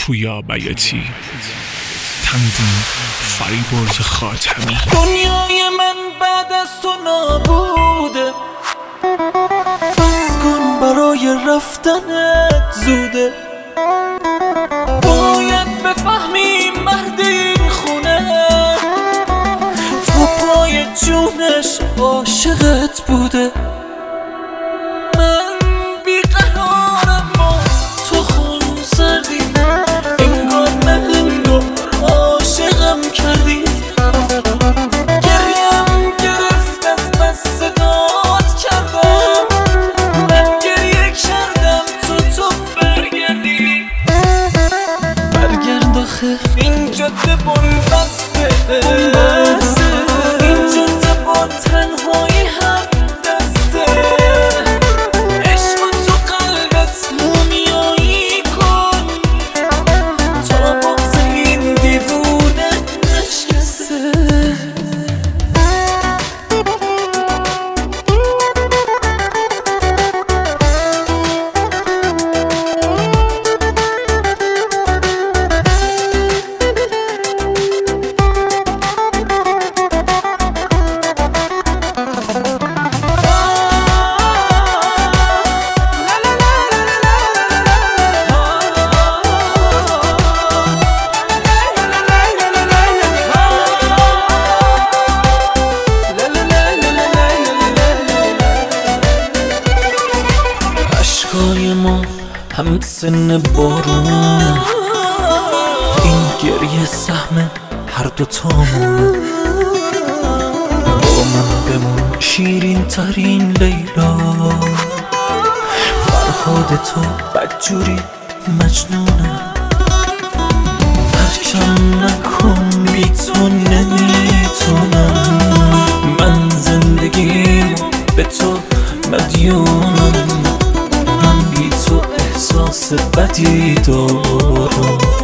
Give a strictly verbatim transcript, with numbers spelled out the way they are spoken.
پویا بیاتی. تنظیم فریبرز خاتمی. دنیای من بعد از تو نابوده، بس کن برای رفتنت زوده. باید بفهمی مرد این خونه تو پای جونش عاشقت بوده. من بیقرارم و تو خون سردی، انگار نه انگار عاشقم کردی. گریم گرفت از بس صدات کردم، من گریه کردم تو تو برگردی. برگرد آخه این جاده بنبسته، این جاده با تنهایی هم دسته. عشق تو قلبت مومیایی کن تا بغض این دیوونه نشکسته. اشکای ما هم سن بارون، این گریه سهم هر دوتامون. با من بمون شیرین ترین لیلا، فرهاد تو بدجوری مجنونم. ترکم نکن بی تو نمیتونم، من زندگیم به تو مدیونم. من بی تو احساس بدی دارم.